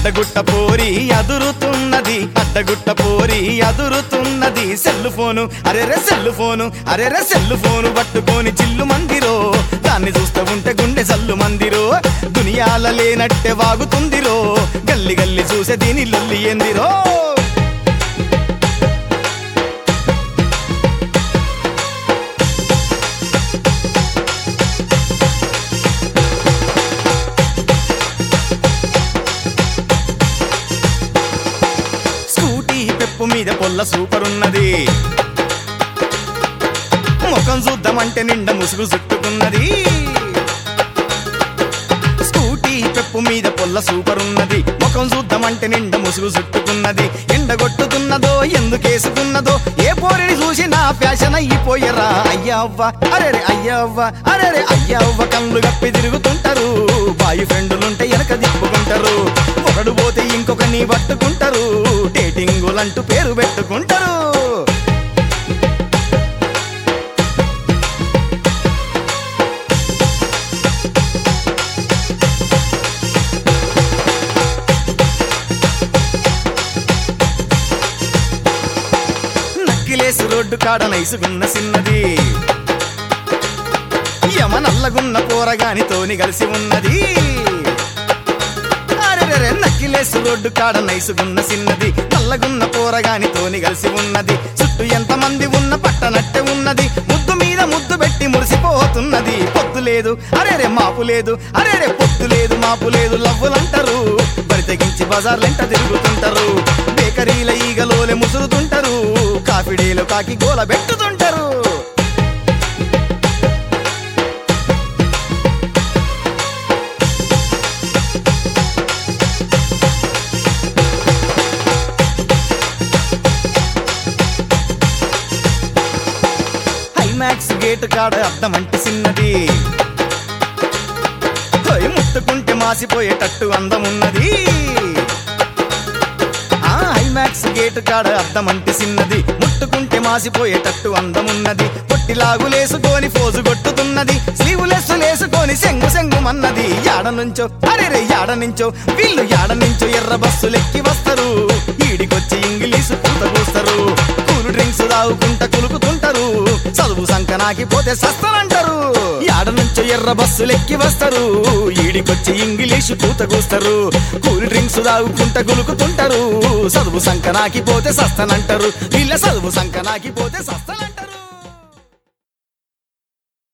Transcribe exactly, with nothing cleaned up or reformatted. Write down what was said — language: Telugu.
అడ్డగుట్ట పోరి అదురుతున్నది అడ్డగుట్ట పోరి అదురుతున్నది సెల్లు ఫోను అరెరే సెల్లు ఫోను అరెరే సెల్లు ఫోను పట్టుకొని చిల్లు మందిరో దాన్ని చూస్తూ ఉంటే గుండె జల్లు మందిరో దునియాల లేనట్టే వాగుతుందిరో గల్లి గల్లి చూసే దీని లొల్లి ఏందిరో మీద పొల్ల సూపర్ ఉన్నది ముఖం చూద్దామంటే నిండా ముసుగు చుట్టుకున్నది స్కూటీ పెప్పు మీద పొల్ల సూపర్ ఉన్నది ముఖం చూద్దామంటే నిండా ముసుగు చుట్టుకున్నది ఎండగొట్టుతున్నదో ఎందుకేసుకున్నదో ఏ పోరిని చూసినా ఫ్యాషన్ అయిపోయరా అయ్యవ్వ అరెరే అయ్యవ్వ అరెరే అయ్యవ్వ కళ్ళు గప్పి తిరుగుతుంటారు బాయ్ ఫ్రెండులుంటే వెనక దిప్పుకుంటారు ఒకడు పోతే ఇంకొకని పట్టుకుంటారు డేటింగులంటూ పేరు పెట్టుకుంటారు నక్కిలేసి రోడ్డు కాడ నైసుకున్న సిన్నది యమ నల్లగున్న పోరగానితోని కలిసి ఉన్నది నక్కిలేసు రోడ్డు కాడ నైసుగున్న సిన్నది నల్లగున్న పోరగానితోని కలిసి ఉన్నది చుట్టూ ఎంత మంది ఉన్న పట్టనట్టే ఉన్నది ముద్దు మీద ముద్దు పెట్టి మురిసిపోతున్నది పొద్దు లేదు అరేరే మాపు లేదు అరేరే పొద్దు లేదు మాపు లేదు లవ్వులంటారు బరి తెగించి బజార్లెంట తిరుగుతుంటారు బేకరీల ఈగలోలే ముసురుతుంటారు కాఫీడేలో కాకి గోల పెట్టుతుంటారు ఐమాక్స్ గేట్ కాడ అద్దమంటి సిన్నది ముట్టుకుంటే మాసిపోయేటట్టు అందమున్నది ఆ ఐమాక్స్ గేట్ కాడ అద్దమంటి సిన్నది ముట్టుకుంటే మాసిపోయేటట్టు అందమున్నది పొట్టిలాగులేసుకొని ఫోజు కొట్టుతున్నది స్లీవులెస్సు లేసుకొని సెంగు సెంగుమన్నది యాడ నుంచో అరేరే యాడ నుంచో వీళ్ళు యాడ నుంచో ఎర్ర బస్సులెక్కి వస్తారు ఈడికొచ్చి ఇంగ్లీషు పూత కూస్తారు కూల్ డ్రింక్స్ తాగుకుంటా కులుకుతుంటారు చదువు సంకనాకి పోతే సస్తనంటారు యాడ నుంచో ఎర్ర బస్సులెక్కి వస్తారు ఈడికొచ్చి ఇంగ్లీషు పూత కూస్తారు కూల్ డ్రింక్స్ తాగుకుంటా గులుకుతుంటారు చదువు సంకనాకి పోతే సస్తనంటారు వీళ్ళ చదువు సంకనాకి పోతే సస్తనంటారు